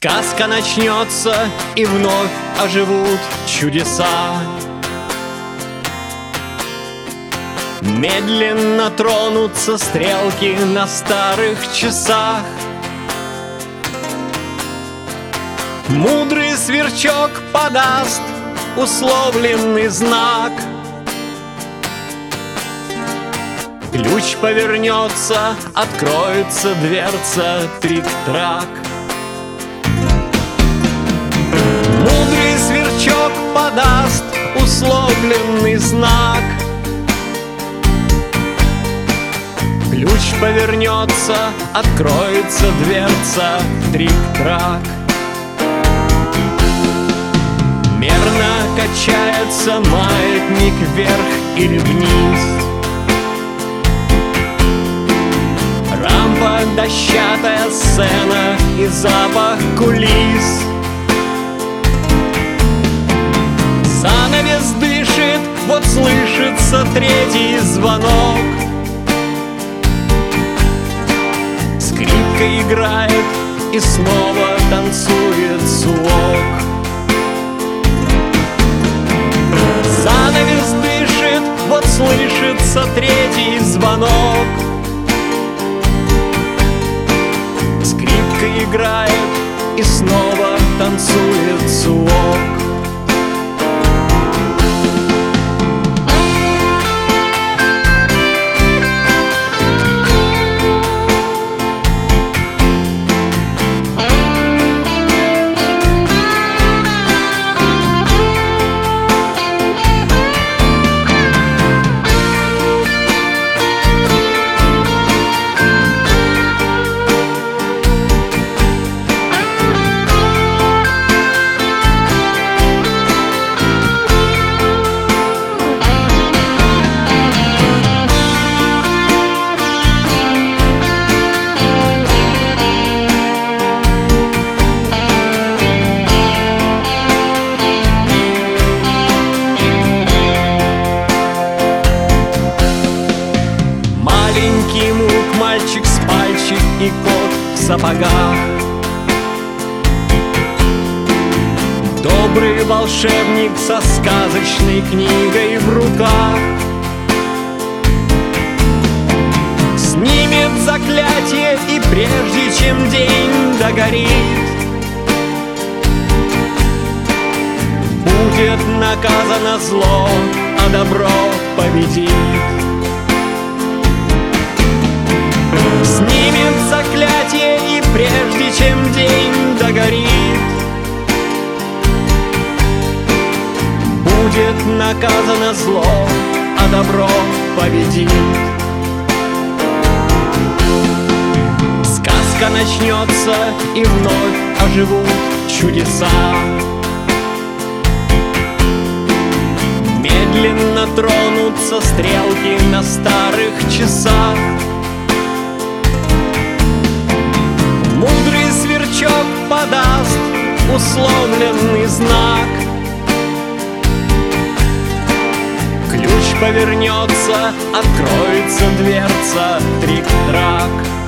Сказка начнется, и вновь оживут чудеса. Медленно тронутся стрелки на старых часах. Мудрый сверчок подаст условленный знак. Ключ повернется, откроется дверца, трик-трак. Мудрый сверчок подаст условленный знак. Ключ повернется, откроется дверца, трик-трак. Мерно качается маятник вверх или вниз. Рампа, дощатая сцена и запах кулис. Занавес дышит, вот слышится третий звонок. Скрипка играет и снова танцует слог. Занавес дышит, вот слышится третий звонок. Скрипка играет и снова танцует слог. Маленький мук, мальчик с пальчик и кот в сапогах. Добрый волшебник со сказочной книгой в руках. Снимет заклятие, и прежде чем день догорит, будет наказано зло, а добро победит. Снимет заклятие, и прежде чем день догорит, будет наказано зло, а добро победит. Сказка начнется, и вновь оживут чудеса. Медленно тронутся стрелки на старых часах. Мудрый сверчок подаст условленный знак. Ключ повернется, откроется дверца, трик-трак.